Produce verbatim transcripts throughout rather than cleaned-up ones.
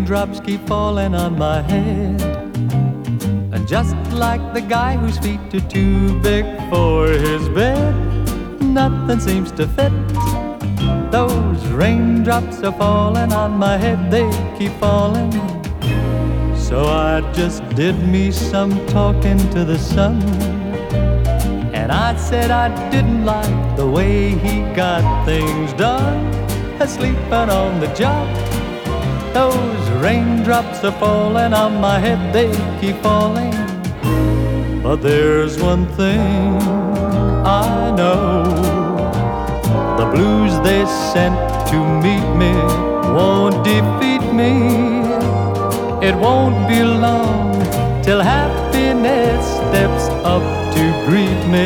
Raindrops keep falling on my head, and just like the guy whose feet are too big for his bed, nothing seems to fit. Those raindrops are falling on my head, they keep falling. So I just did me some talking to the sun, and I said I didn't like the way he got things done, sleeping on the job. Those raindrops are falling on my head, they keep falling. But there's one thing I know, the blues they sent to meet me won't defeat me. It won't be long till happiness steps up to greet me.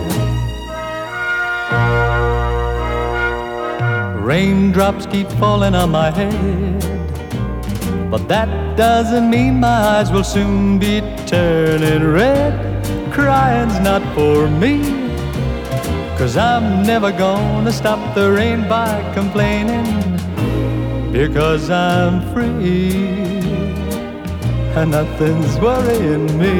Raindrops keep falling on my head, but that doesn't mean my eyes will soon be turning red. Crying's not for me, 'cause I'm never gonna stop the rain by complaining, because I'm free and nothing's worrying me.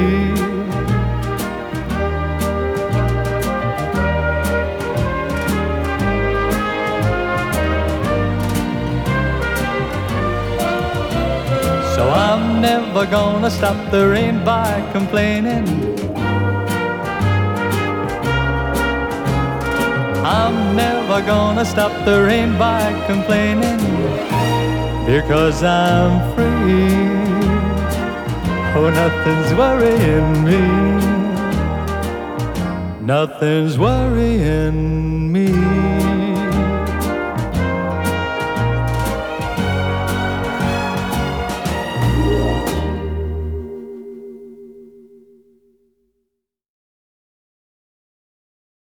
So I'm never gonna stop the rain by complaining. I'm never gonna stop the rain by complaining, because I'm free. Oh, nothing's worrying me. Nothing's worrying me.